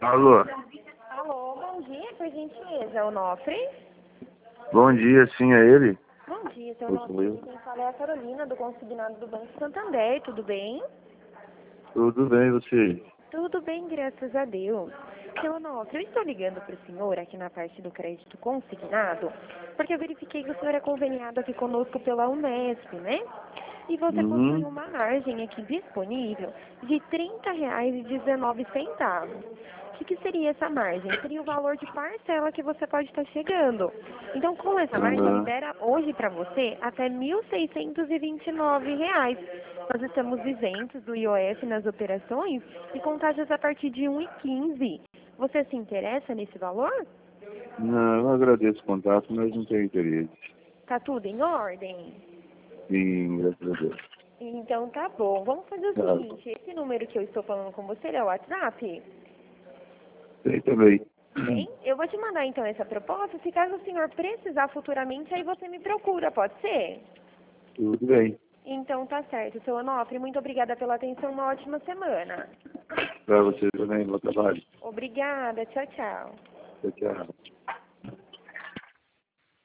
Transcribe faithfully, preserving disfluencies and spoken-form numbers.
Alô? Alô, bom dia, por gentileza, Onofre? Bom dia, sim, é ele? Bom dia, seu Oi, Onofre. sou eu. Quem fala é a Carolina, do Consignado do Banco Santander, tudo bem? Tudo bem, e você? Tudo bem, graças a Deus. Seu Onofre, eu estou ligando para o senhor aqui na parte do crédito consignado, porque eu verifiquei que o senhor é conveniado aqui conosco pela Unesp, né? E você possui Uhum. uma margem aqui disponível de trinta reais e dezenove centavos. O que, que seria essa margem? Seria o valor de parcela que você pode estar chegando. Então, com essa margem, Aham. libera hoje para você até mil seiscentos e vinte e nove reais. Nós estamos isentos do I O F nas operações e com taxas a partir de um e quinze. Você se interessa nesse valor? Não, eu agradeço o contato, mas não tenho interesse. Tá tudo em ordem? Sim, graças a Deus. Então tá bom. Vamos fazer o Tá. seguinte, esse número que eu estou falando com você é o WhatsApp? Tem também. Tem? Eu vou te mandar então essa proposta. Se caso o senhor precisar futuramente, aí você me procura, pode ser? Tudo bem. Então tá certo, seu Onofre. Muito obrigada pela atenção. Uma ótima semana. Para você também, bom trabalho. Obrigada. Tchau, tchau. Tchau, tchau.